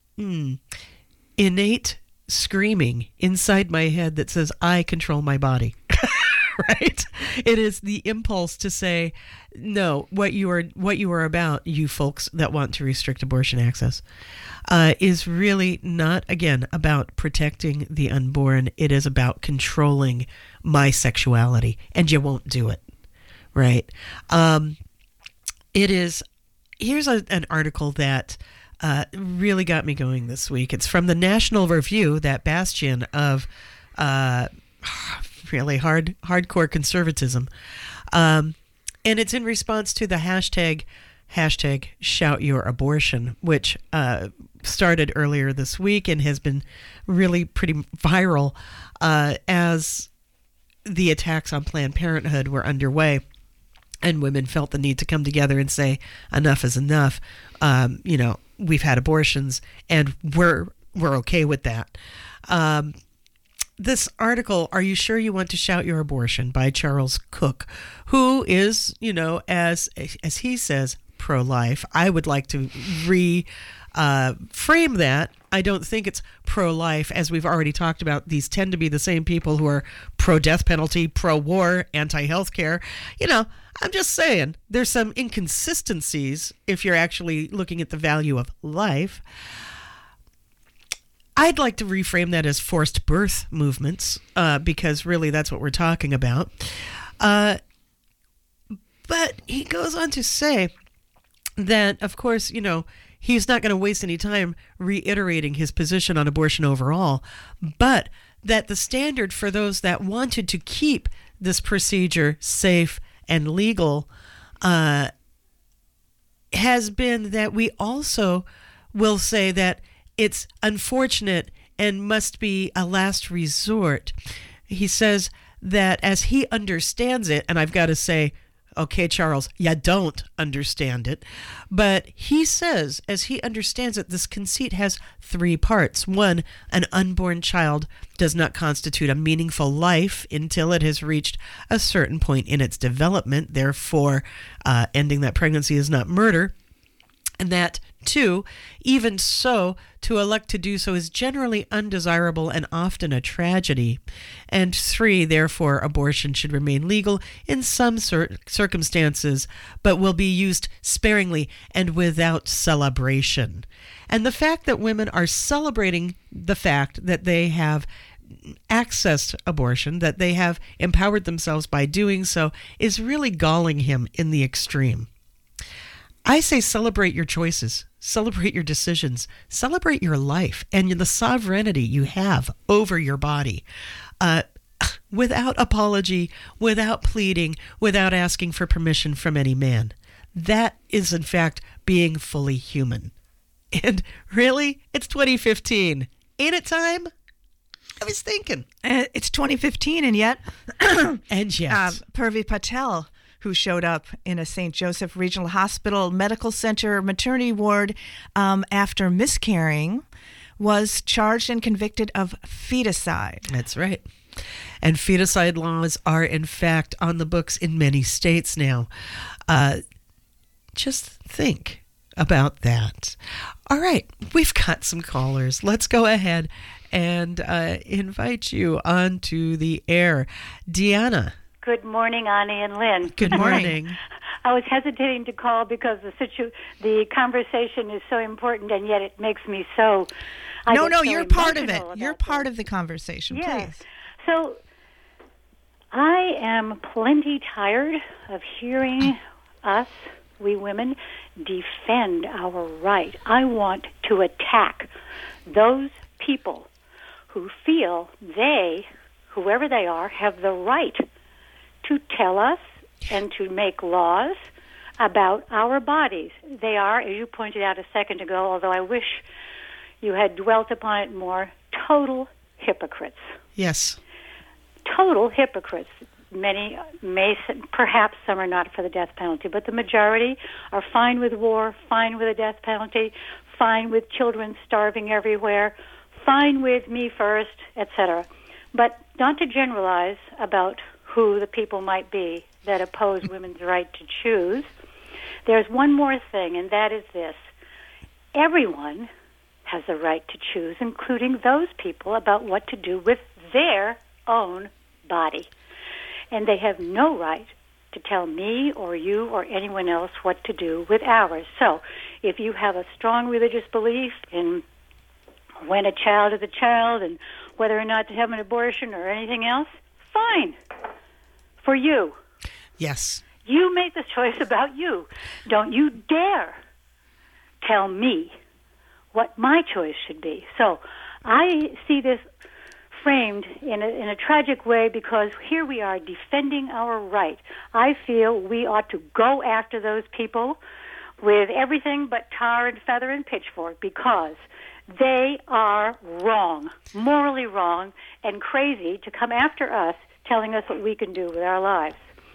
innate screaming inside my head that says, I control my body. Right? It is the impulse to say, no, what you are about, you folks that want to restrict abortion access, is really not, again, about protecting the unborn. It is about controlling my sexuality, and you won't do it. Right? It is. Here's an article that really got me going this week. It's from the National Review, that bastion of really hardcore conservatism. And it's in response to the hashtag Shout Your Abortion, which started earlier this week and has been really pretty viral as the attacks on Planned Parenthood were underway. And women felt the need to come together and say, enough is enough. We've had abortions, and we're okay with that. This article, Are You Sure You Want to Shout Your Abortion, by Charles Cook, who is, as he says, pro-life. I would like to frame that. I don't think it's pro-life. As we've already talked about, these tend to be the same people who are pro-death penalty, pro-war, anti-healthcare. I'm just saying, there's some inconsistencies if you're actually looking at the value of life. I'd like to reframe that as forced birth movements, because really that's what we're talking about. But he goes on to say that, of course, he's not going to waste any time reiterating his position on abortion overall, but that the standard for those that wanted to keep this procedure safe and legal has been that we also will say that it's unfortunate and must be a last resort. He says that as he understands it, and I've got to say, okay, Charles, you don't understand it. But he says, as he understands it, this conceit has three parts. One, an unborn child does not constitute a meaningful life until it has reached a certain point in its development. Therefore, ending that pregnancy is not murder. And that, two, even so, to elect to do so is generally undesirable and often a tragedy. And three, therefore, abortion should remain legal in some circumstances, but will be used sparingly and without celebration. And the fact that women are celebrating the fact that they have accessed abortion, that they have empowered themselves by doing so, is really galling him in the extreme. I say celebrate your choices, celebrate your decisions, celebrate your life and the sovereignty you have over your body, without apology, without pleading, without asking for permission from any man. That is, in fact, being fully human. And really, it's 2015. Ain't it time? I was thinking. It's 2015, and yet... Purvi Patel, who showed up in a St. Joseph Regional Hospital Medical Center maternity ward after miscarrying, was charged and convicted of feticide. That's right. And feticide laws are, in fact, on the books in many states now. Just think about that. All right, we've got some callers. Let's go ahead and invite you onto the air. Deanna. Good morning, Ani and Lynn. Good morning. I was hesitating to call because the conversation is so important, and yet it makes me so... No, you're part of it. You're part of the conversation, yes. Please. So I am plenty tired of hearing us, we women, defend our right. I want to attack those people who feel they, whoever they are, have the right to tell us and to make laws about our bodies. They are, as you pointed out a second ago, although I wish you had dwelt upon it more, total hypocrites. Yes. Total hypocrites. Many may, perhaps some are not for the death penalty, but the majority are fine with war, fine with a death penalty, fine with children starving everywhere, fine with me first, etc. But not to generalize about who the people might be that oppose women's right to choose. There's one more thing, and that is this. Everyone has the right to choose, including those people, about what to do with their own body. And they have no right to tell me or you or anyone else what to do with ours. So if you have a strong religious belief in when a child is a child and whether or not to have an abortion or anything else, fine. For you. Yes. You make the choice about you. Don't you dare tell me what my choice should be. So I see this framed in a tragic way because here we are defending our right. I feel we ought to go after those people with everything but tar and feather and pitchfork because they are wrong, morally wrong, and crazy to come after us telling us what we can do with our lives.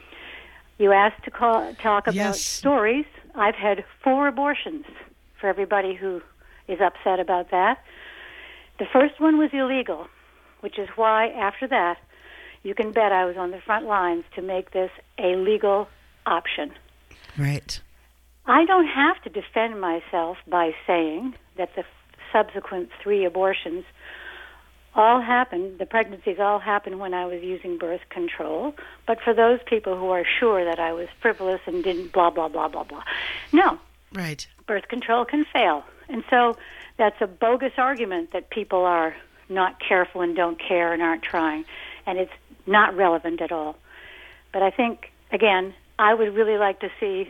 You asked to talk about stories. I've had 4 abortions for everybody who is upset about that. The first one was illegal, which is why after that, you can bet I was on the front lines to make this a legal option. Right. I don't have to defend myself by saying that the subsequent 3 abortions all happened, the pregnancies all happened when I was using birth control, but for those people who are sure that I was frivolous and didn't blah, blah, blah, blah, blah. No. Right. Birth control can fail. And so that's a bogus argument that people are not careful and don't care and aren't trying, and it's not relevant at all. But I think, again, I would really like to see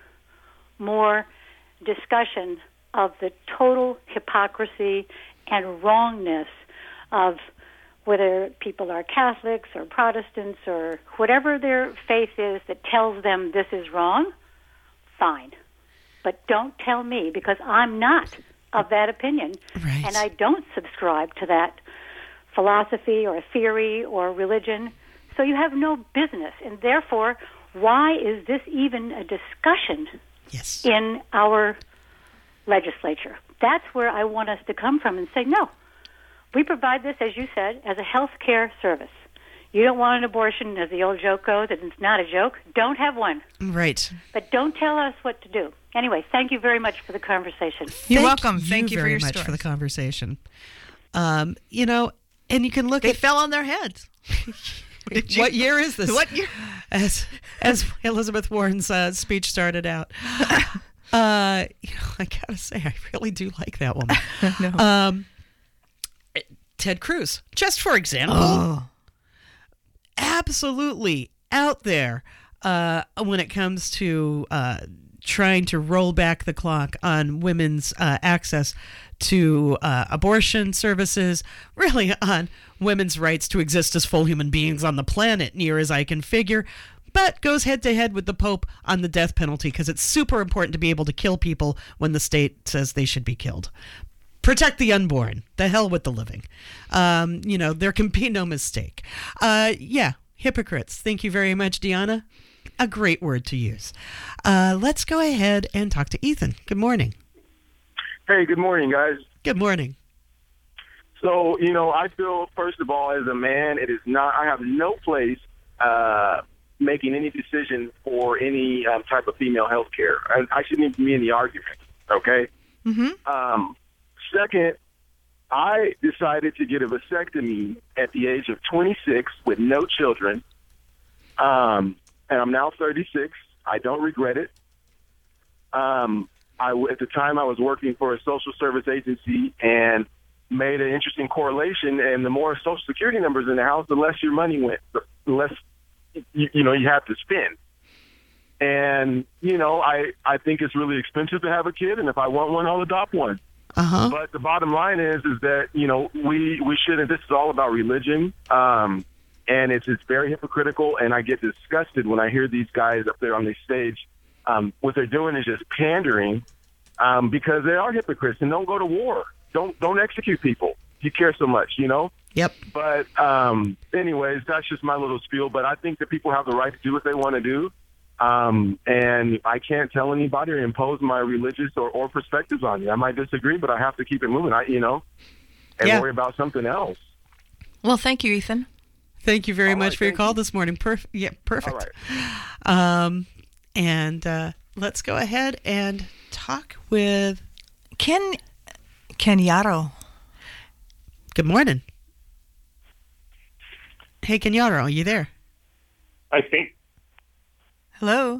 more discussion of the total hypocrisy and wrongness of whether people are Catholics or Protestants or whatever their faith is that tells them this is wrong, fine. But don't tell me, because I'm not of that opinion, right. And I don't subscribe to that philosophy or theory or religion, so you have no business. And therefore, why is this even a discussion in our legislature? That's where I want us to come from and say, no, we provide this, as you said, as a health care service. You don't want an abortion, as the old joke goes, and it's not a joke, don't have one. Right. But don't tell us what to do. Anyway, thank you very much for the conversation. You're welcome. Thank you for very your much story. for the conversation. You know, and you can look They at... fell on their heads. What year is this? What year? As Elizabeth Warren's speech started out. You know, I gotta say, I really do like that woman. No. Ted Cruz, just for example, absolutely out there when it comes to trying to roll back the clock on women's access to abortion services, really on women's rights to exist as full human beings on the planet, near as I can figure, but goes head-to-head with the Pope on the death penalty because it's super important to be able to kill people when the state says they should be killed. Protect the unborn. The hell with the living. You know, there can be no mistake. Hypocrites. Thank you very much, Deanna. A great word to use. Let's go ahead and talk to Ethan. Good morning. Hey, good morning, guys. Good morning. So, you know, I feel, first of all, as a man, it is not, I have no place making any decision for any type of female health care. I shouldn't even be in the argument, okay? Mm-hmm. Second, I decided to get a vasectomy at the age of 26 with no children, and I'm now 36. I don't regret it. At the time, I was working for a social service agency and made an interesting correlation, and the more Social Security numbers in the house, the less your money went, the less you have to spend. And, I think it's really expensive to have a kid, and if I want one, I'll adopt one. Uh-huh. But the bottom line is that, we shouldn't. This is all about religion, and it's very hypocritical, and I get disgusted when I hear these guys up there on the stage. What they're doing is just pandering because they are hypocrites, and don't go to war. Don't execute people if you care so much, Yep. But anyways, that's just my little spiel. But I think that people have the right to do what they want to do. And I can't tell anybody or impose my religious or perspectives on you. I might disagree, but I have to keep it moving, and worry about something else. Well, thank you, Ethan. Thank you very much for your call this morning. Perfect. All right. And let's go ahead and talk with Kenyaro. Good morning. Hey, Kenyaro, are you there? I think. Hello.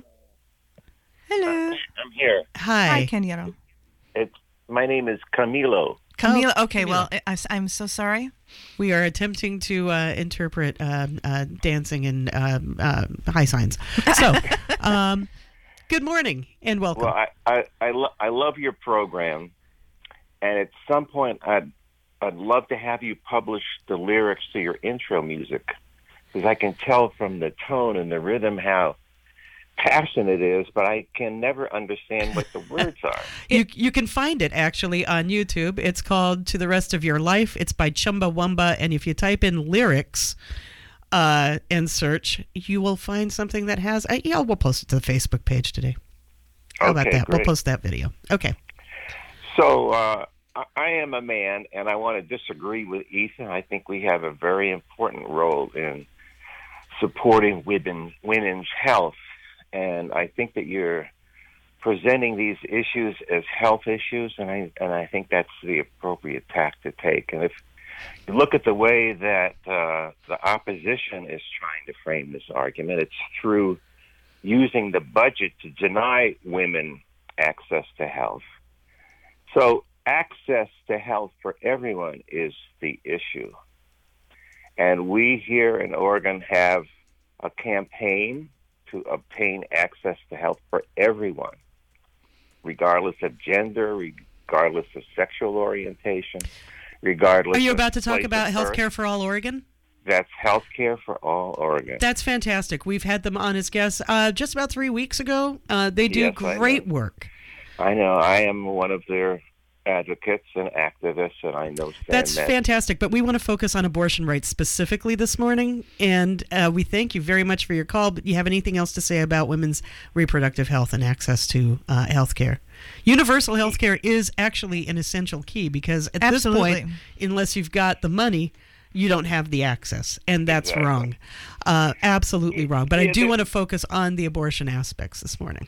I'm here. Hi, Kenyaro. My name is Camilo. Camilo. Okay, well, I'm so sorry. We are attempting to interpret dancing and high signs. So, good morning and welcome. Well, I love your program, and at some point I'd love to have you publish the lyrics to your intro music, because I can tell from the tone and the rhythm how passionate it is, but I can never understand what the words are. You can find it actually on YouTube. It's called To the Rest of Your Life. It's by Chumbawamba, and if you type in lyrics and search, you will find something that has. We'll post it to the Facebook page today. How about that? Great. We'll post that video. Okay. So I am a man, and I want to disagree with Ethan. I think we have a very important role in supporting women's health. And I think that you're presenting these issues as health issues, and I think that's the appropriate tack to take. And if you look at the way that the opposition is trying to frame this argument, it's through using the budget to deny women access to health. So access to health for everyone is the issue. And we here in Oregon have a campaign to obtain access to health for everyone, regardless of gender, regardless of sexual orientation, regardless. Are you of about to talk place about of Health birth. Care for All Oregon? That's Healthcare for All Oregon. That's fantastic. We've had them on as guests just about 3 weeks ago. They do Yes, great work. I know. I am one of their advocates and activists, and I know That's fantastic, but we want to focus on abortion rights specifically this morning, and we thank you very much for your call. But you have anything else to say about women's reproductive health and access to health care? Universal health care is actually an essential key, because at this point, unless you've got the money, you don't have the access, and that's wrong. Absolutely wrong. But I do want to focus on the abortion aspects this morning.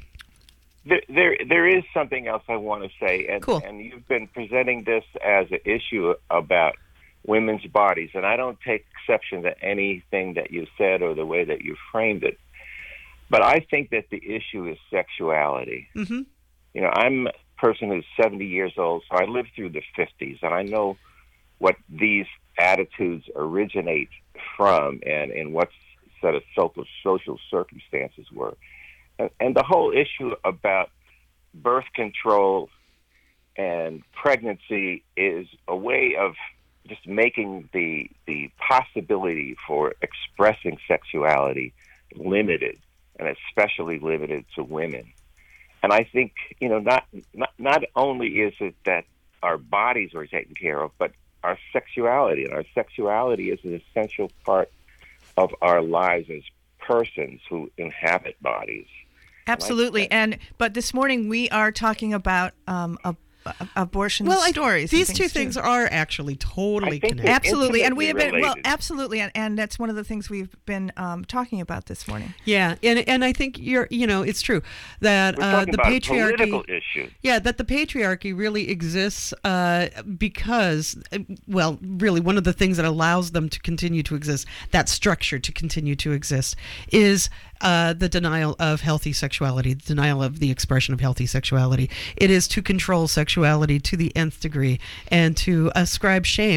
There is something else I want to say, and you've been presenting this as an issue about women's bodies, and I don't take exception to anything that you said or the way that you framed it, but I think that the issue is sexuality. Mm-hmm. I'm a person who's 70 years old, so I lived through the 50s, and I know what these attitudes originate from and in what set of social circumstances were. And the whole issue about birth control and pregnancy is a way of just making the possibility for expressing sexuality limited, and especially limited to women. And I think, not only is it that our bodies are taken care of, but our sexuality. And our sexuality is an essential part of our lives as persons who inhabit bodies. Absolutely. But this morning we are talking about abortion stories. These two things are actually totally connected. Absolutely. And we have been, absolutely. And that's one of the things we've been talking about this morning. Yeah. And I think it's true that the patriarchy, political issue. Yeah, that the patriarchy really exists because, really one of the things that allows them to continue to exist, that structure to continue to exist, is the denial of healthy sexuality, the denial of the expression of healthy sexuality. It is to control sexuality to the nth degree and to ascribe shame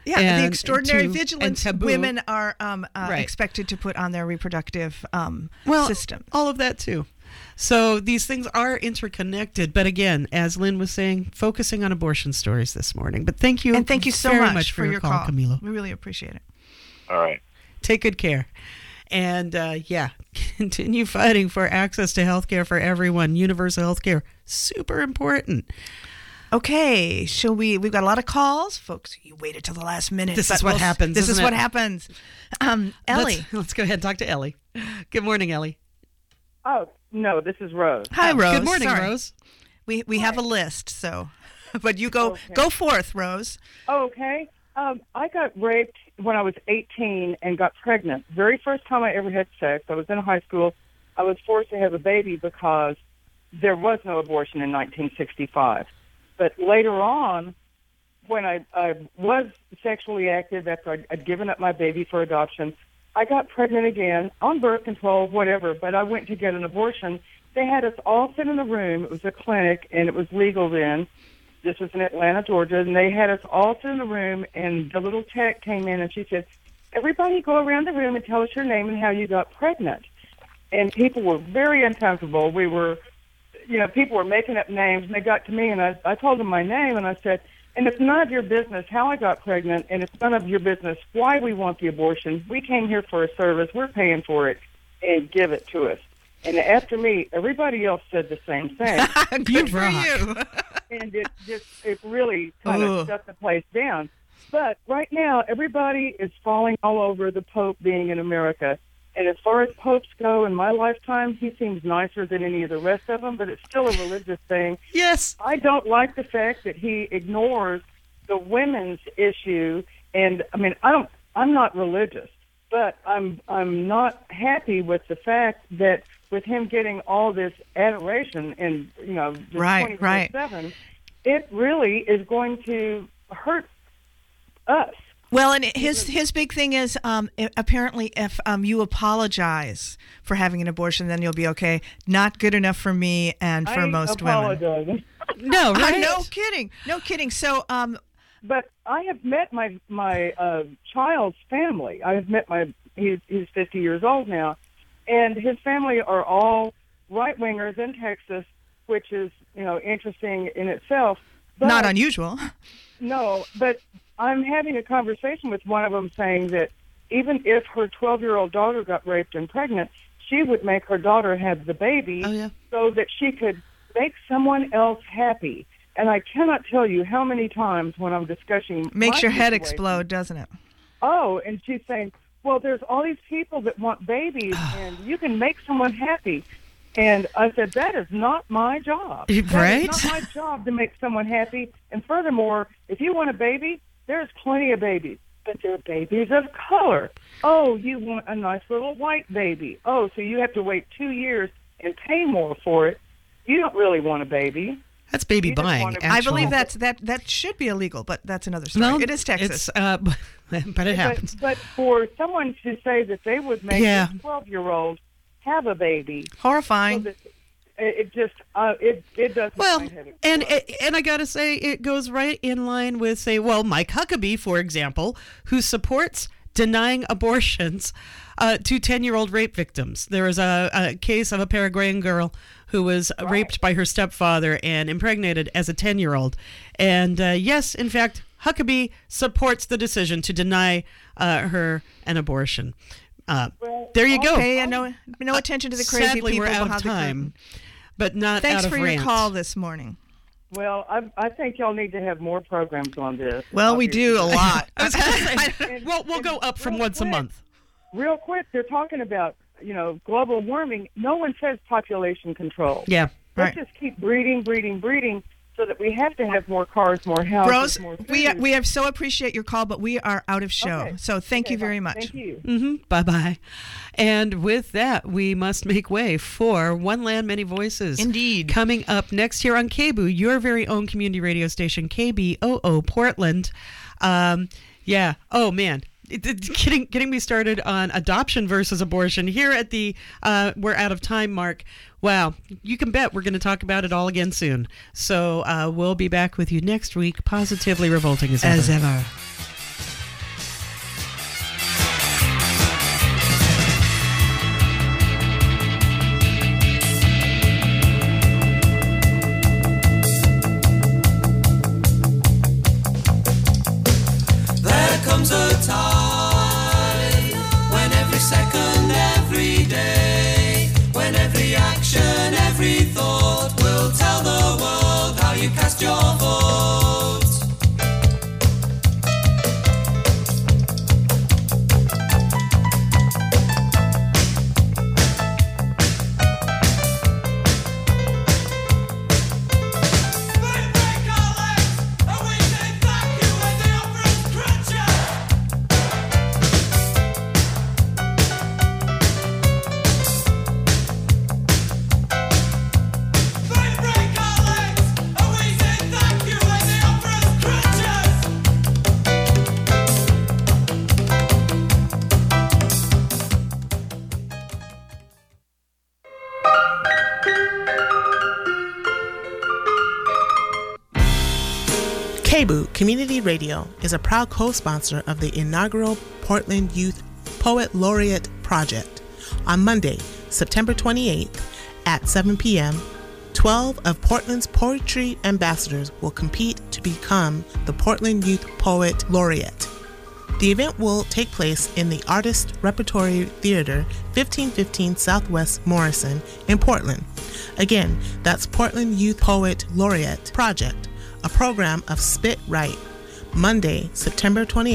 Yeah, the and extraordinary and vigilance taboo. women are Right. expected to put on their reproductive system. All of that too. So these things are interconnected. But again, as Lynn was saying, focusing on abortion stories this morning. But thank you. And thank you so very much for your call, Camilo. We really appreciate it. All right. Take good care. And continue fighting for access to health care for everyone. Universal health care. Super important. Okay, we've got a lot of calls. Folks, you waited till the last minute. This is what happens. This is isn't what it? happens. Ellie. Let's go ahead and talk to Ellie. Good morning, Ellie. Oh, no, this is Rose. Hi, Rose. Good morning, Sorry. Rose. We have a list, so but you go forth, Rose. Okay. I got raped when I was 18 and got pregnant. Very first time I ever had sex. I was in high school. I was forced to have a baby because there was no abortion in 1965. But later on, when I was sexually active after I'd given up my baby for adoption, I got pregnant again on birth control, whatever, but I went to get an abortion. They had us all sit in a room. It was a clinic, and it was legal then. This was in Atlanta, Georgia, and they had us all sit in a room, and the little tech came in, and she said, everybody go around the room and tell us your name and how you got pregnant. And people were very uncomfortable. We were, people were making up names, and they got to me, and I told them my name, and I said, and it's none of your business how I got pregnant, and it's none of your business why we want the abortion. We came here for a service. We're paying for it, and give it to us. And after me, everybody else said the same thing. Good for you. And it really kind of shut the place down. But right now, everybody is falling all over the Pope being in America. And as far as popes go, in my lifetime, he seems nicer than any of the rest of them, but it's still a religious thing. Yes. I don't like the fact that he ignores the women's issue. And I mean, I'm not religious, but I'm not happy with the fact that with him getting all this adoration and just 24/7, it really is going to hurt us. Well, and his big thing is apparently if you apologize for having an abortion, then you'll be okay. Not good enough for me and for most women. No, right? No kidding. So, but I have met my child's family. I have met he's 50 years old now, and his family are all right wingers in Texas, which is interesting in itself. But, not unusual. No, but I'm having a conversation with one of them saying that even if her 12-year-old daughter got raped and pregnant, she would make her daughter have the baby so that she could make someone else happy. And I cannot tell you how many times when I'm discussing makes your head situation, explode, doesn't it? Oh, and she's saying, well, there's all these people that want babies, and you can make someone happy. And I said, that is not my job. Right? It's not my job to make someone happy. And furthermore, if you want a baby, there's plenty of babies, but they're babies of color. Oh, you want a nice little white baby. Oh, so you have to wait 2 years and pay more for it. You don't really want a baby. That's baby buying. I believe that should be illegal, but that's another story. No, it is Texas. But it happens. But for someone to say that they would make a 12-year-old have a baby, horrifying. So it just it does. Well, and I gotta say, it goes right in line with, say, Mike Huckabee, for example, who supports denying abortions to 10-year-old rape victims. There was a case of a Paraguayan girl who was raped by her stepfather and impregnated as a 10-year-old. And yes, in fact, Huckabee supports the decision to deny her an abortion. There you go. Okay, no attention to the crazy sadly, people. We're out of time, but not Thanks out of for rant. your call this morning. Well, I think y'all need to have more programs on this. Well, we do a lot. We'll go up from once a month. Real quick, they're talking about, global warming. No one says population control. Yeah, Let's just keep breeding, so that we have to have more cars, more houses, Rose, more food. we have so appreciate your call, but we are out of show. Okay. So thank you very much. Thank you. Bye-bye. And with that, we must make way for One Land, Many Voices. Indeed. Coming up next here on KBOO, your very own community radio station, KBOO Portland. Yeah. Oh, man. Getting me started on adoption versus abortion here at the we're out of time mark. Wow, you can bet we're going to talk about it all again soon. So we'll be back with you next week, positively revolting as ever. cast your vote. KBOO Community Radio is a proud co-sponsor of the inaugural Portland Youth Poet Laureate Project. On Monday, September 28th at 7 p.m., 12 of Portland's poetry ambassadors will compete to become the Portland Youth Poet Laureate. The event will take place in the Artist Repertory Theater, 1515 Southwest Morrison in Portland. Again, that's Portland Youth Poet Laureate Project, a program of Spit Right. Monday, September 28th